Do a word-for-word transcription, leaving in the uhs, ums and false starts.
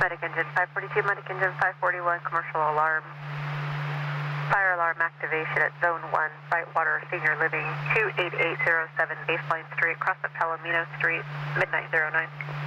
Medic Engine five forty-two, Medic Engine five forty-one, commercial alarm. Fire alarm activation at Zone one, Brightwater Senior Living, two eight eight zero seven Baseline Street, across the Palomino Street, midnight zero nine.